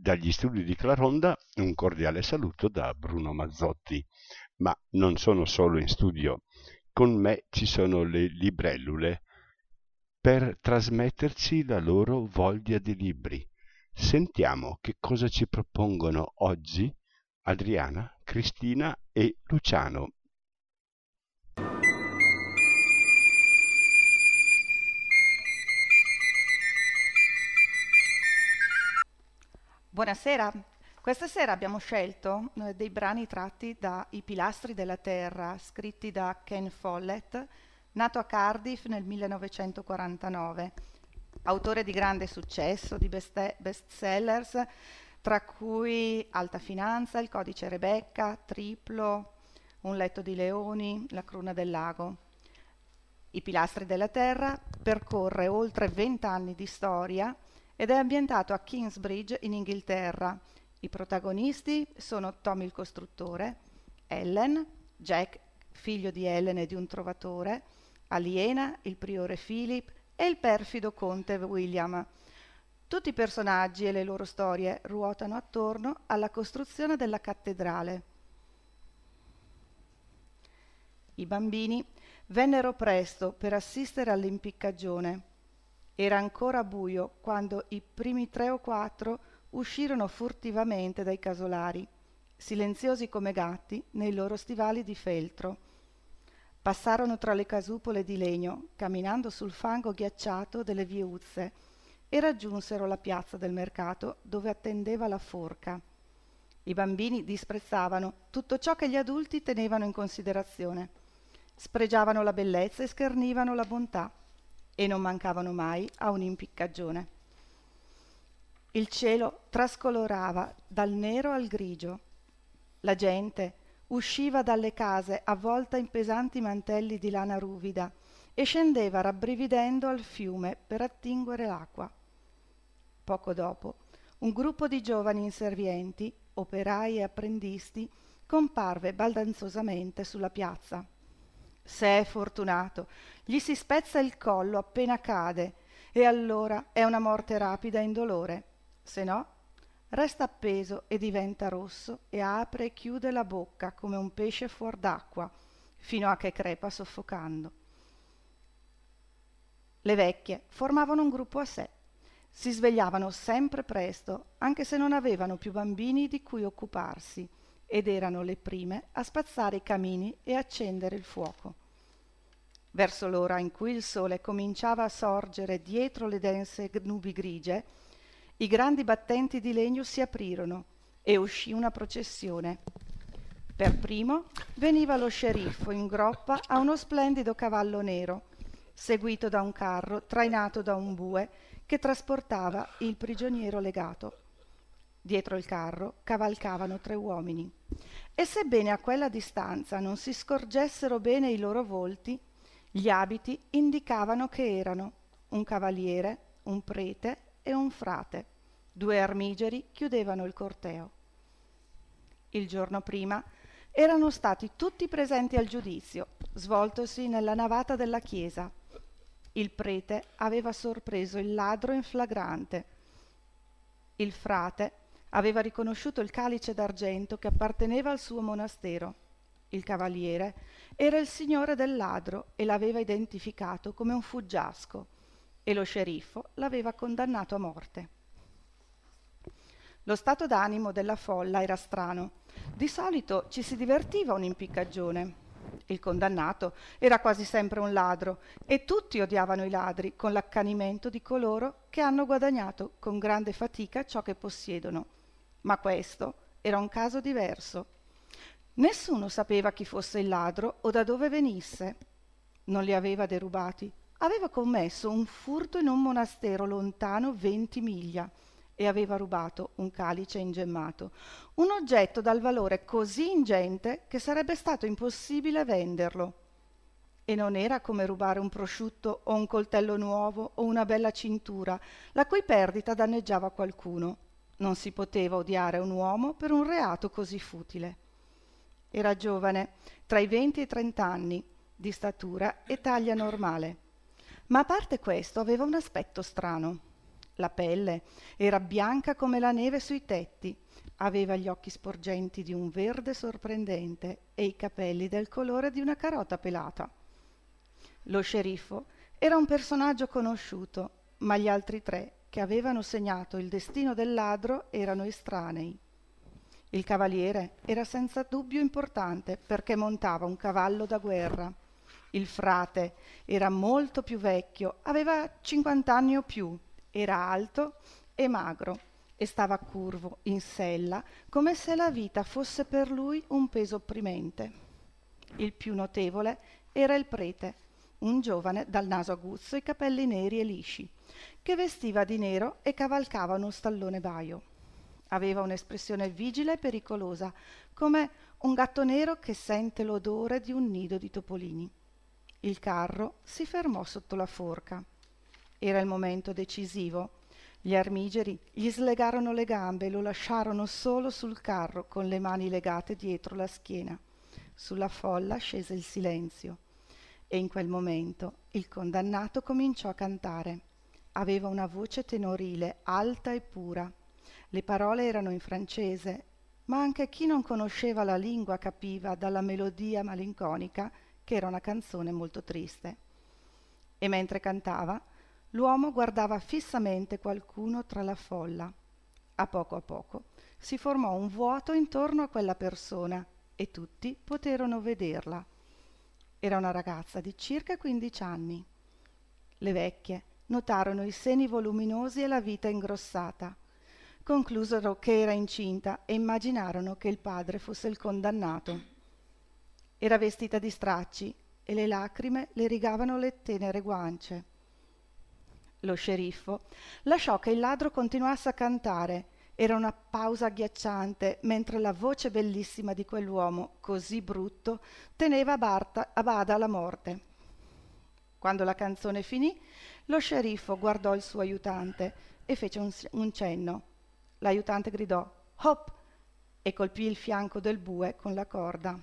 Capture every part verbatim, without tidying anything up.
Dagli studi di Claronda un cordiale saluto da Bruno Mazzotti. Ma non sono solo in studio, con me ci sono le librellule per trasmetterci la loro voglia di libri. Sentiamo che cosa ci propongono oggi Adriana, Cristina e Luciano. Buonasera, questa sera abbiamo scelto eh, dei brani tratti da I pilastri della terra, scritti da Ken Follett, nato a Cardiff nel millenovecentoquarantanove, autore di grande successo, di best- bestsellers, tra cui Alta Finanza, Il codice Rebecca, Triplo, Un letto di leoni, La cruna del lago. I pilastri della terra percorre oltre vent'anni di storia ed è ambientato a Kingsbridge in Inghilterra. I protagonisti sono Tommy il costruttore, Ellen, Jack, figlio di Ellen e di un trovatore, Aliena, il priore Philip e il perfido conte William. Tutti i personaggi e le loro storie ruotano attorno alla costruzione della cattedrale. I bambini vennero presto per assistere all'impiccagione. Era ancora buio quando i primi tre o quattro uscirono furtivamente dai casolari, silenziosi come gatti nei loro stivali di feltro. Passarono tra le casupole di legno, camminando sul fango ghiacciato delle viuzze, e raggiunsero la piazza del mercato dove attendeva la forca. I bambini disprezzavano tutto ciò che gli adulti tenevano in considerazione. Spregiavano la bellezza e schernivano la bontà, e non mancavano mai a un'impiccagione. Il cielo trascolorava dal nero al grigio. La gente usciva dalle case avvolta in pesanti mantelli di lana ruvida e scendeva rabbrividendo al fiume per attinguere l'acqua. Poco dopo, un gruppo di giovani inservienti, operai e apprendisti, comparve baldanzosamente sulla piazza. Se è fortunato, gli si spezza il collo appena cade, e allora è una morte rapida e indolore. Se no, resta appeso e diventa rosso e apre e chiude la bocca come un pesce fuor d'acqua, fino a che crepa soffocando. Le vecchie formavano un gruppo a sé. Si svegliavano sempre presto, anche se non avevano più bambini di cui occuparsi, ed erano le prime a spazzare i camini e accendere il fuoco. Verso l'ora in cui il sole cominciava a sorgere dietro le dense nubi grigie, i grandi battenti di legno si aprirono e uscì una processione. Per primo veniva lo sceriffo in groppa a uno splendido cavallo nero, seguito da un carro trainato da un bue che trasportava il prigioniero legato. Dietro il carro cavalcavano tre uomini, e sebbene a quella distanza non si scorgessero bene i loro volti, gli abiti indicavano che erano un cavaliere, un prete e un frate. Due armigeri chiudevano il corteo. Il giorno prima erano stati tutti presenti al giudizio, svoltosi nella navata della chiesa. Il prete aveva sorpreso il ladro in flagrante. Il frate aveva riconosciuto il calice d'argento che apparteneva al suo monastero. Il cavaliere era il signore del ladro e l'aveva identificato come un fuggiasco, e lo sceriffo l'aveva condannato a morte. Lo stato d'animo della folla era strano. Di solito ci si divertiva a un'impiccagione. Il condannato era quasi sempre un ladro, e tutti odiavano i ladri con l'accanimento di coloro che hanno guadagnato con grande fatica ciò che possiedono. Ma questo era un caso diverso. Nessuno sapeva chi fosse il ladro o da dove venisse. Non li aveva derubati. Aveva commesso un furto in un monastero lontano venti miglia e aveva rubato un calice ingemmato, un oggetto dal valore così ingente che sarebbe stato impossibile venderlo. E non era come rubare un prosciutto o un coltello nuovo o una bella cintura, la cui perdita danneggiava qualcuno. Non si poteva odiare un uomo per un reato così futile. Era giovane, tra i venti e i trent'anni, di statura e taglia normale. Ma a parte questo aveva un aspetto strano. La pelle era bianca come la neve sui tetti, aveva gli occhi sporgenti di un verde sorprendente e i capelli del colore di una carota pelata. Lo sceriffo era un personaggio conosciuto, ma gli altri tre che avevano segnato il destino del ladro erano estranei. Il cavaliere era senza dubbio importante perché montava un cavallo da guerra. Il frate era molto più vecchio, aveva cinquant'anni o più, era alto e magro e stava curvo in sella come se la vita fosse per lui un peso opprimente. Il più notevole era il prete, un giovane dal naso aguzzo e capelli neri e lisci, che vestiva di nero e cavalcava uno stallone baio. Aveva un'espressione vigile e pericolosa, come un gatto nero che sente l'odore di un nido di topolini. Il carro si fermò sotto la forca. Era il momento decisivo. Gli armigeri gli slegarono le gambe e lo lasciarono solo sul carro con le mani legate dietro la schiena. Sulla folla scese il silenzio e in quel momento il condannato cominciò a cantare. Aveva una voce tenorile, alta e pura. Le parole erano in francese, ma anche chi non conosceva la lingua capiva dalla melodia malinconica che era una canzone molto triste. E mentre cantava, l'uomo guardava fissamente qualcuno tra la folla. A poco a poco si formò un vuoto intorno a quella persona e tutti poterono vederla. Era una ragazza di circa quindici anni. Le vecchie notarono i seni voluminosi e la vita ingrossata. Conclusero che era incinta e immaginarono che il padre fosse il condannato. Era vestita di stracci e le lacrime le rigavano le tenere guance. Lo sceriffo lasciò che il ladro continuasse a cantare. Era una pausa agghiacciante mentre la voce bellissima di quell'uomo, così brutto, teneva a, Barta, a bada la morte. Quando la canzone finì, lo sceriffo guardò il suo aiutante e fece un, un cenno. L'aiutante gridò «Hop!» e colpì il fianco del bue con la corda.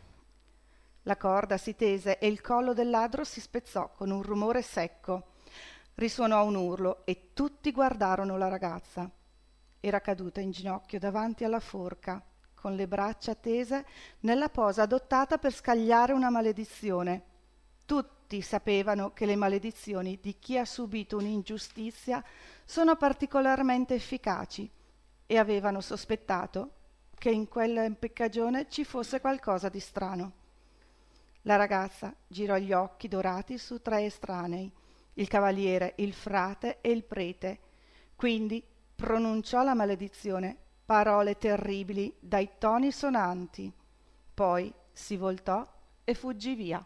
La corda si tese e il collo del ladro si spezzò con un rumore secco. Risuonò un urlo e tutti guardarono la ragazza. Era caduta in ginocchio davanti alla forca, con le braccia tese nella posa adottata per scagliare una maledizione. Tutti sapevano che le maledizioni di chi ha subito un'ingiustizia sono particolarmente efficaci e avevano sospettato che in quella impiccagione ci fosse qualcosa di strano. La ragazza girò gli occhi dorati su tre estranei, il cavaliere, il frate e il prete. Quindi pronunciò la maledizione, parole terribili dai toni sonanti. Poi si voltò e fuggì via.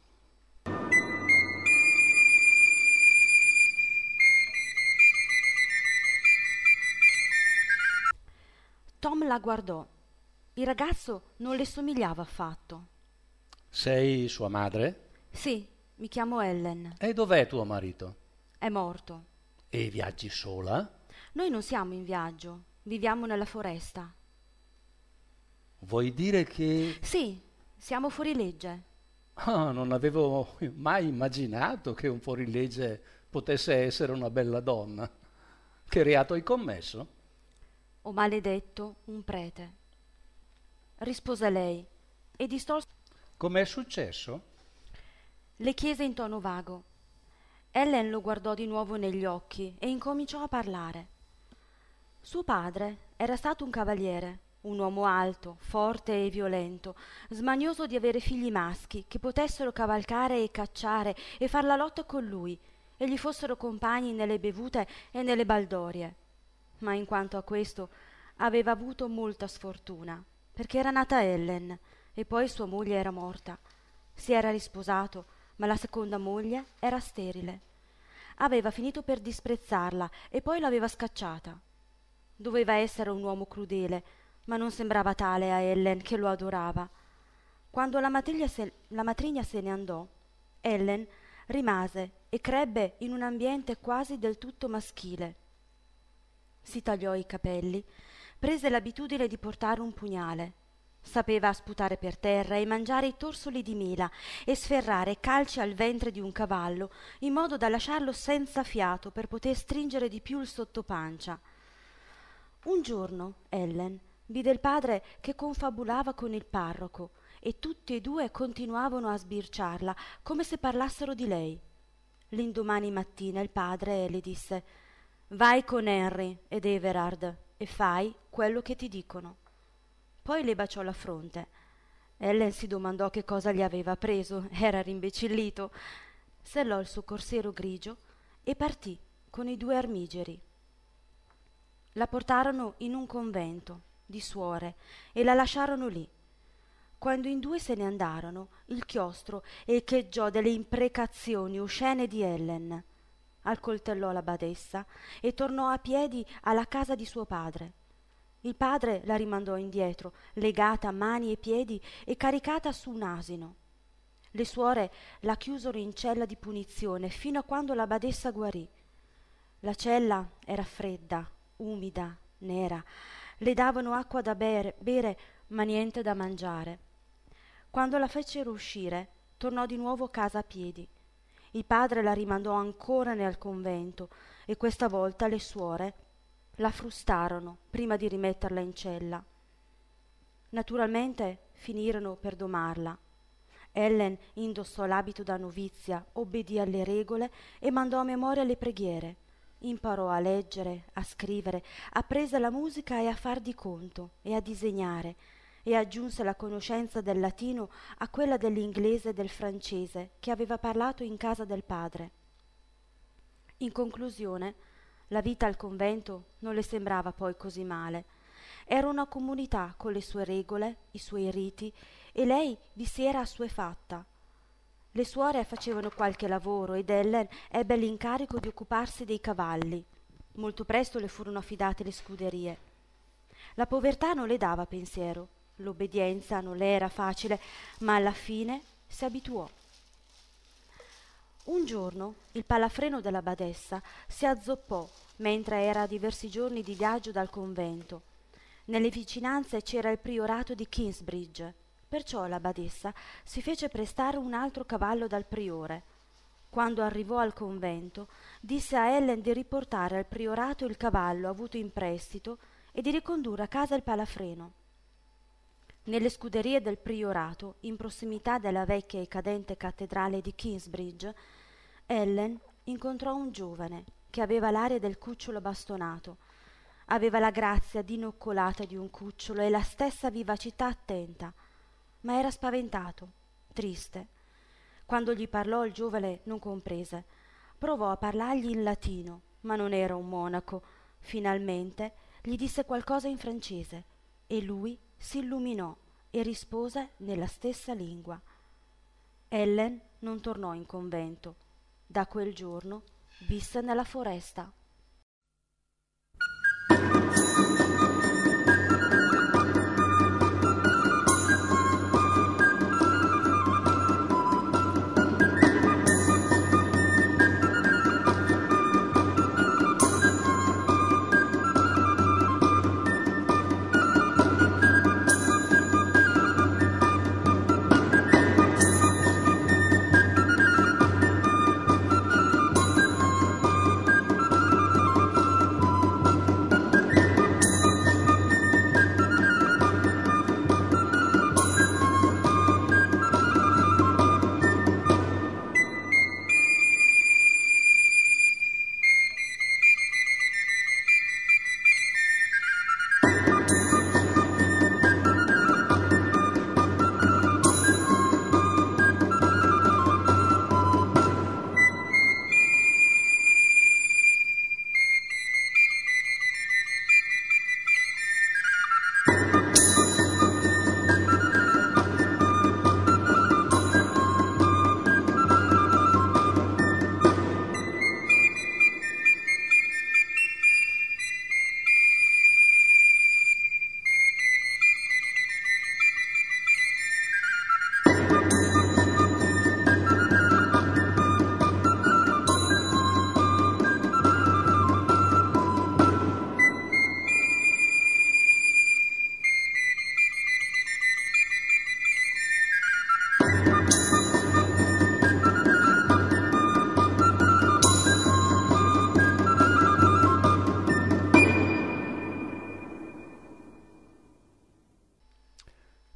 Tom la guardò. Il ragazzo non le somigliava affatto. Sei sua madre? Sì, mi chiamo Ellen. E dov'è tuo marito? È morto. E viaggi sola? Noi non siamo in viaggio, viviamo nella foresta. Vuoi dire che... Sì, siamo fuorilegge. Oh, non avevo mai immaginato che un fuorilegge potesse essere una bella donna. Che reato hai commesso? Ho maledetto un prete. Rispose lei e distolse. Com'è successo? Le chiese in tono vago. Ellen lo guardò di nuovo negli occhi e incominciò a parlare. Suo padre era stato un cavaliere, un uomo alto, forte e violento, smanioso di avere figli maschi che potessero cavalcare e cacciare e far la lotta con lui e gli fossero compagni nelle bevute e nelle baldorie. Ma in quanto a questo aveva avuto molta sfortuna, perché era nata Ellen e poi sua moglie era morta. Si era risposato, ma la seconda moglie era sterile. Aveva finito per disprezzarla e poi l'aveva scacciata. Doveva essere un uomo crudele, ma non sembrava tale a Ellen, che lo adorava. Quando la matrigna se, la matrigna se ne andò, Ellen rimase e crebbe in un ambiente quasi del tutto maschile. Si tagliò i capelli, prese l'abitudine di portare un pugnale Sapeva sputare per terra e mangiare i torsoli di mela e sferrare calci al ventre di un cavallo in modo da lasciarlo senza fiato per poter stringere di più il sottopancia. Un giorno Ellen vide il padre che confabulava con il parroco e tutti e due continuavano a sbirciarla come se parlassero di lei. L'indomani mattina il padre le disse: «Vai con Henry ed Everard e fai quello che ti dicono». Poi le baciò la fronte. Ellen si domandò che cosa gli aveva preso, era rimbecillito. Sellò il suo corsiero grigio e partì con i due armigeri. La portarono in un convento di suore e la lasciarono lì. Quando in due se ne andarono, il chiostro echeggiò delle imprecazioni oscene di Ellen. Accoltellò la badessa e tornò a piedi alla casa di suo padre. Il padre la rimandò indietro, legata a mani e piedi e caricata su un asino. Le suore la chiusero in cella di punizione fino a quando la badessa guarì. La cella era fredda, umida, nera. Le davano acqua da bere, bere ma niente da mangiare. Quando la fecero uscire, tornò di nuovo a casa a piedi. Il padre la rimandò ancora nel convento e questa volta le suore la frustarono prima di rimetterla in cella. Naturalmente finirono per domarla. Ellen indossò l'abito da novizia, obbedì alle regole e mandò a memoria le preghiere. Imparò a leggere, a scrivere, apprese la musica e a far di conto e a disegnare, e aggiunse la conoscenza del latino a quella dell'inglese e del francese che aveva parlato in casa del padre. In conclusione, la vita al convento non le sembrava poi così male. Era una comunità con le sue regole, i suoi riti, e lei vi si era assuefatta. Le suore facevano qualche lavoro ed Ellen ebbe l'incarico di occuparsi dei cavalli. Molto presto le furono affidate le scuderie. La povertà non le dava pensiero, l'obbedienza non le era facile, ma alla fine si abituò. Un giorno il palafreno della badessa si azzoppò mentre era a diversi giorni di viaggio dal convento. Nelle vicinanze c'era il priorato di Kingsbridge, perciò la badessa si fece prestare un altro cavallo dal priore. Quando arrivò al convento, disse a Ellen di riportare al priorato il cavallo avuto in prestito e di ricondurre a casa il palafreno. Nelle scuderie del priorato, in prossimità della vecchia e cadente cattedrale di Kingsbridge, Ellen incontrò un giovane che aveva l'aria del cucciolo bastonato. Aveva la grazia dinoccolata di un cucciolo e la stessa vivacità attenta, ma era spaventato, triste. Quando gli parlò il giovane non comprese. Provò a parlargli in latino, ma non era un monaco. Finalmente gli disse qualcosa in francese e lui si illuminò e rispose nella stessa lingua. Ellen non tornò in convento. Da quel giorno visse nella foresta.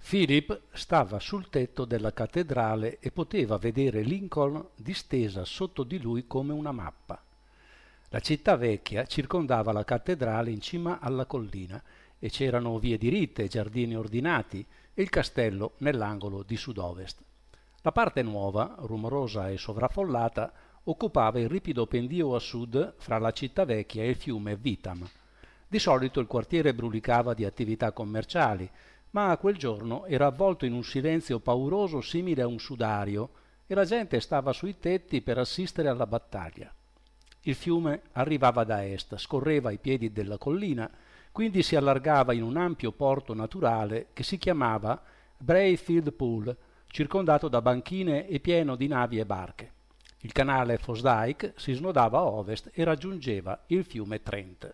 Philip stava sul tetto della cattedrale e poteva vedere Lincoln distesa sotto di lui come una mappa. La città vecchia circondava la cattedrale in cima alla collina e c'erano vie diritte, giardini ordinati e il castello nell'angolo di sud-ovest. La parte nuova, rumorosa e sovraffollata, occupava il ripido pendio a sud fra la città vecchia e il fiume Vitam. Di solito il quartiere brulicava di attività commerciali, ma quel giorno era avvolto in un silenzio pauroso simile a un sudario e la gente stava sui tetti per assistere alla battaglia. Il fiume arrivava da est, scorreva ai piedi della collina, quindi si allargava in un ampio porto naturale che si chiamava Brayfield Pool, circondato da banchine e pieno di navi e barche. Il canale Fosdyke si snodava a ovest e raggiungeva il fiume Trent.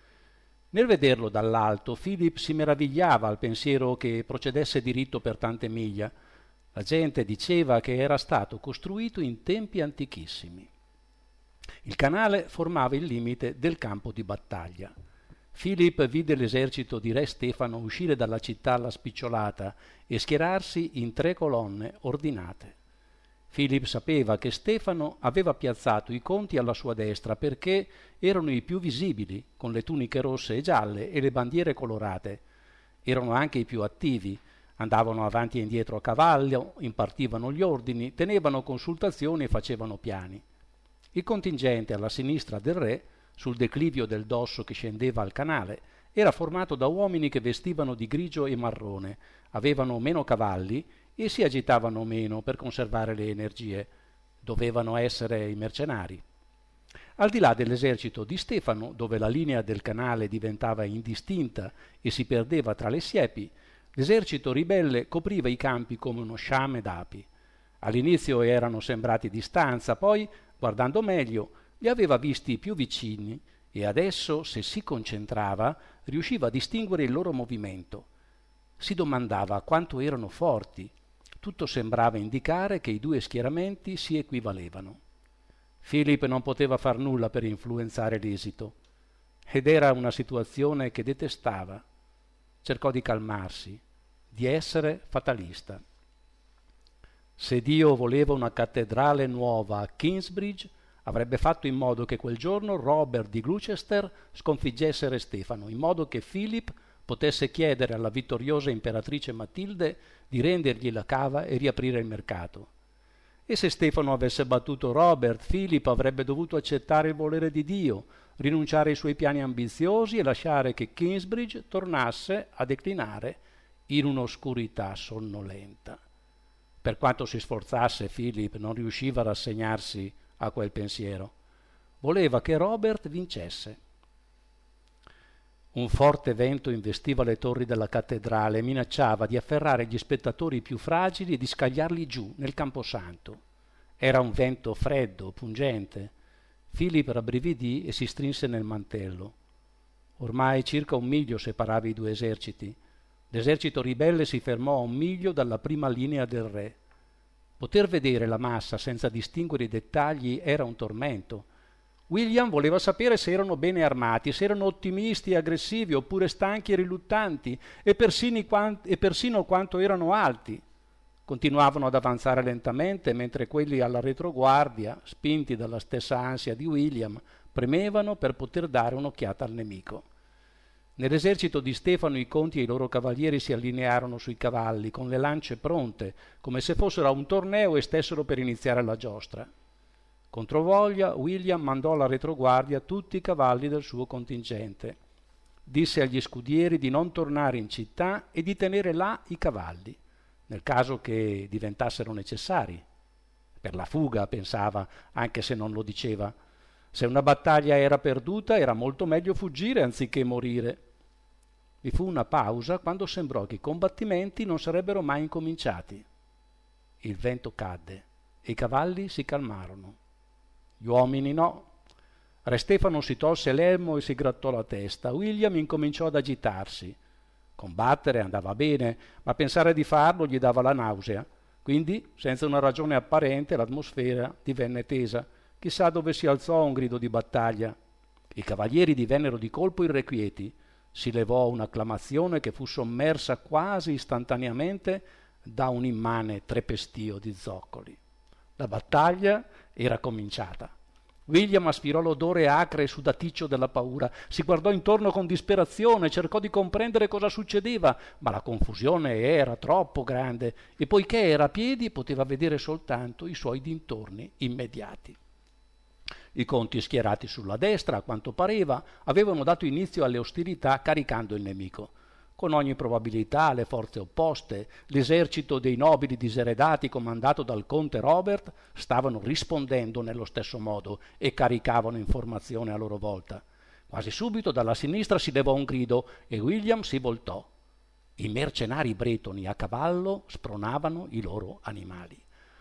Nel vederlo dall'alto, Philip si meravigliava al pensiero che procedesse diritto per tante miglia. La gente diceva che era stato costruito in tempi antichissimi. Il canale formava il limite del campo di battaglia. Philip vide l'esercito di re Stefano uscire dalla città alla spicciolata e schierarsi in tre colonne ordinate. Philip sapeva che Stefano aveva piazzato i conti alla sua destra perché erano i più visibili, con le tuniche rosse e gialle e le bandiere colorate. Erano anche i più attivi, andavano avanti e indietro a cavallo, impartivano gli ordini, tenevano consultazioni e facevano piani. Il contingente alla sinistra del re, sul declivio del dosso che scendeva al canale, era formato da uomini che vestivano di grigio e marrone, avevano meno cavalli e si agitavano meno per conservare le energie. Dovevano essere i mercenari. Al di là dell'esercito di Stefano, dove la linea del canale diventava indistinta e si perdeva tra le siepi, l'esercito ribelle copriva i campi come uno sciame d'api. All'inizio erano sembrati di stanza, poi, guardando meglio, li aveva visti più vicini e adesso, se si concentrava, riusciva a distinguere il loro movimento. Si domandava quanto erano forti. Tutto sembrava indicare che i due schieramenti si equivalevano. Philip non poteva far nulla per influenzare l'esito, ed era una situazione che detestava. Cercò di calmarsi, di essere fatalista. Se Dio voleva una cattedrale nuova a Kingsbridge, avrebbe fatto in modo che quel giorno Robert di Gloucester sconfiggesse Re Stefano, in modo che Philip potesse chiedere alla vittoriosa imperatrice Matilde di rendergli la cava e riaprire il mercato. E se Stefano avesse battuto Robert, Philip avrebbe dovuto accettare il volere di Dio, rinunciare ai suoi piani ambiziosi e lasciare che Kingsbridge tornasse a declinare in un'oscurità sonnolenta. Per quanto si sforzasse, Philip non riusciva a rassegnarsi a quel pensiero. Voleva che Robert vincesse. Un forte vento investiva le torri della cattedrale e minacciava di afferrare gli spettatori più fragili e di scagliarli giù nel camposanto. Era un vento freddo, pungente. Philip rabbrividì e si strinse nel mantello. Ormai circa un miglio separava i due eserciti. L'esercito ribelle si fermò a un miglio dalla prima linea del re. Poter vedere la massa senza distinguere i dettagli era un tormento. William voleva sapere se erano bene armati, se erano ottimisti e aggressivi oppure stanchi e riluttanti, e persino, quant- e persino quanto erano alti. Continuavano ad avanzare lentamente, mentre quelli alla retroguardia, spinti dalla stessa ansia di William, premevano per poter dare un'occhiata al nemico. Nell'esercito di Stefano i conti e i loro cavalieri si allinearono sui cavalli, con le lance pronte, come se fossero a un torneo e stessero per iniziare la giostra. Controvoglia, William mandò alla retroguardia tutti i cavalli del suo contingente. Disse agli scudieri di non tornare in città e di tenere là i cavalli, nel caso che diventassero necessari. Per la fuga, pensava, anche se non lo diceva. Se una battaglia era perduta, era molto meglio fuggire anziché morire. Vi fu una pausa quando sembrò che i combattimenti non sarebbero mai incominciati. Il vento cadde e i cavalli si calmarono. Gli uomini no. Re Stefano si tolse l'elmo e si grattò la testa. William incominciò ad agitarsi. Combattere andava bene, ma pensare di farlo gli dava la nausea. Quindi, senza una ragione apparente, l'atmosfera divenne tesa. Chissà dove si alzò un grido di battaglia. I cavalieri divennero di colpo irrequieti. Si levò un'acclamazione che fu sommersa quasi istantaneamente da un immane trepestio di zoccoli. La battaglia era cominciata. William aspirò l'odore acre e sudaticcio della paura, si guardò intorno con disperazione, cercò di comprendere cosa succedeva, ma la confusione era troppo grande e poiché era a piedi poteva vedere soltanto i suoi dintorni immediati. I conti schierati sulla destra, a quanto pareva, avevano dato inizio alle ostilità caricando il nemico. Con ogni probabilità le forze opposte, l'esercito dei nobili diseredati comandato dal conte Robert, stavano rispondendo nello stesso modo e caricavano informazione a loro volta. Quasi subito dalla sinistra si levò un grido e William si voltò. I mercenari bretoni a cavallo spronavano i loro animali.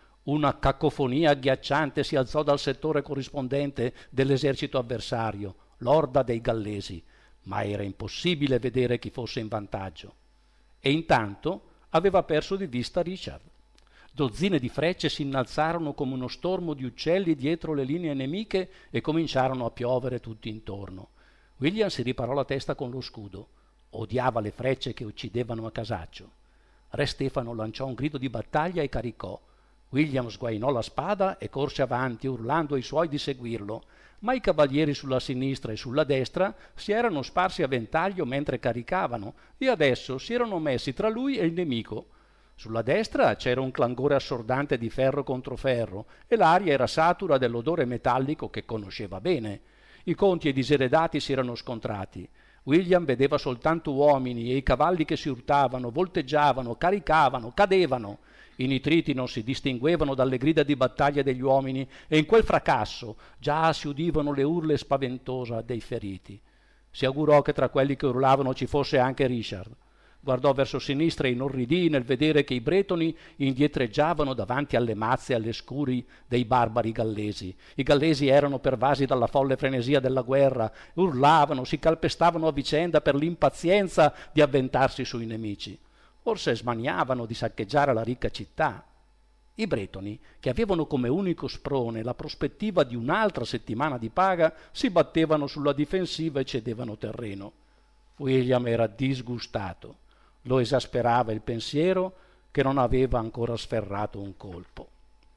Una cacofonia agghiacciante si alzò dal settore corrispondente dell'esercito avversario, l'orda dei gallesi, ma era impossibile vedere chi fosse in vantaggio. E intanto aveva perso di vista Richard. Dozzine di frecce si innalzarono come uno stormo di uccelli dietro le linee nemiche e cominciarono a piovere tutti intorno. William si riparò la testa con lo scudo. Odiava le frecce che uccidevano a casaccio. Re Stefano lanciò un grido di battaglia e caricò. William sguainò la spada e corse avanti urlando ai suoi di seguirlo, ma i cavalieri sulla sinistra e sulla destra si erano sparsi a ventaglio mentre caricavano e adesso si erano messi tra lui e il nemico. Sulla destra c'era un clangore assordante di ferro contro ferro e l'aria era satura dell'odore metallico che conosceva bene. I conti e i diseredati si erano scontrati. William vedeva soltanto uomini e i cavalli che si urtavano, volteggiavano, caricavano, cadevano. I nitriti non si distinguevano dalle grida di battaglia degli uomini e in quel fracasso già si udivano le urle spaventose dei feriti. Si augurò che tra quelli che urlavano ci fosse anche Richard. Guardò verso sinistra e inorridì nel vedere che i bretoni indietreggiavano davanti alle mazze e alle scuri dei barbari gallesi. I gallesi erano pervasi dalla folle frenesia della guerra, urlavano, si calpestavano a vicenda per l'impazienza di avventarsi sui nemici. Forse smaniavano di saccheggiare la ricca città. I bretoni, che avevano come unico sprone la prospettiva di un'altra settimana di paga, si battevano sulla difensiva e cedevano terreno. William era disgustato. Lo esasperava il pensiero che non aveva ancora sferrato un colpo.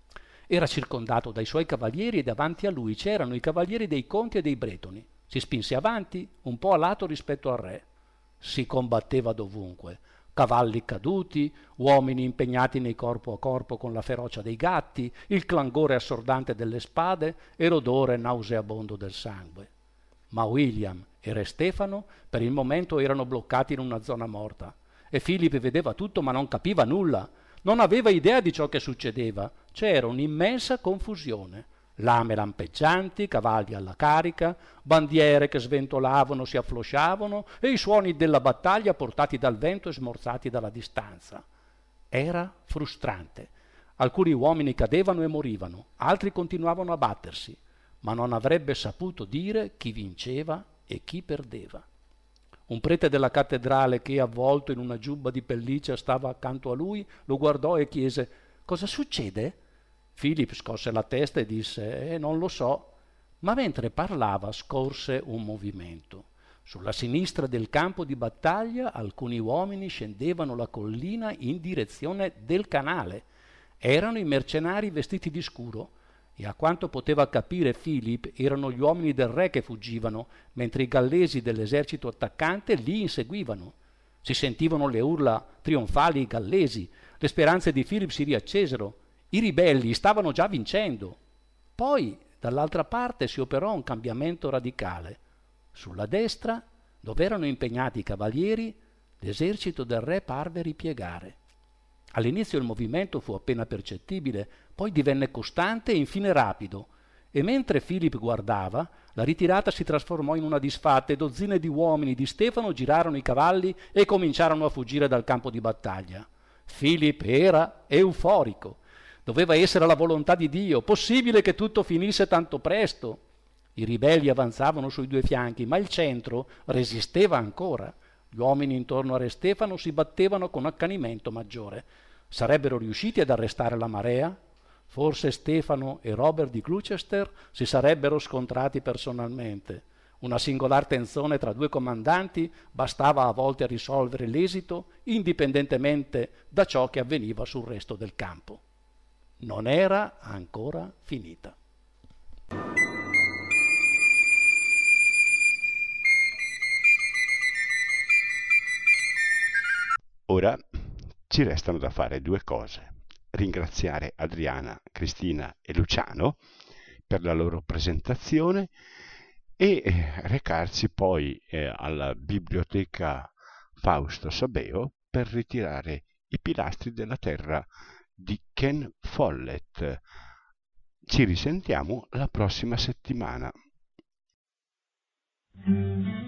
Era circondato dai suoi cavalieri e davanti a lui c'erano i cavalieri dei conti e dei bretoni. Si spinse avanti, un po' a lato rispetto al re. Si combatteva dovunque. Cavalli caduti, uomini impegnati nei corpo a corpo con la ferocia dei gatti, il clangore assordante delle spade e l'odore nauseabondo del sangue. Ma William e Re Stefano per il momento erano bloccati in una zona morta e Philip vedeva tutto ma non capiva nulla, non aveva idea di ciò che succedeva. C'era un'immensa confusione. Lame lampeggianti, cavalli alla carica, bandiere che sventolavano, si afflosciavano e i suoni della battaglia portati dal vento e smorzati dalla distanza. Era frustrante. Alcuni uomini cadevano e morivano, altri continuavano a battersi, ma non avrebbe saputo dire chi vinceva e chi perdeva. Un prete della cattedrale che, avvolto in una giubba di pelliccia, stava accanto a lui, lo guardò e chiese: «Cosa succede?» Philip scosse la testa e disse: «Eh, non lo so». Ma mentre parlava scorse un movimento. Sulla sinistra del campo di battaglia alcuni uomini scendevano la collina in direzione del canale. Erano i mercenari vestiti di scuro e, a quanto poteva capire Philip, erano gli uomini del re che fuggivano, mentre i gallesi dell'esercito attaccante li inseguivano. Si sentivano le urla trionfali gallesi. Le speranze di Philip si riaccesero. I ribelli stavano già vincendo. Poi, dall'altra parte, si operò un cambiamento radicale. Sulla destra, dove erano impegnati i cavalieri, l'esercito del re parve ripiegare. All'inizio il movimento fu appena percettibile, poi divenne costante e infine rapido, e mentre Philip guardava, la ritirata si trasformò in una disfatta e dozzine di uomini di Stefano girarono i cavalli e cominciarono a fuggire dal campo di battaglia. Philip era euforico. Doveva essere la volontà di Dio, possibile che tutto finisse tanto presto. I ribelli avanzavano sui due fianchi, ma il centro resisteva ancora. Gli uomini intorno a Re Stefano si battevano con accanimento maggiore. Sarebbero riusciti ad arrestare la marea? Forse Stefano e Robert di Gloucester si sarebbero scontrati personalmente. Una singolare tensione tra due comandanti bastava a volte a risolvere l'esito indipendentemente da ciò che avveniva sul resto del campo. Non era ancora finita. Ora ci restano da fare due cose: ringraziare Adriana, Cristina e Luciano per la loro presentazione e recarsi poi eh, alla biblioteca Fausto Sabeo per ritirare i pilastri della terra di Ken Follett. Ci risentiamo la prossima settimana.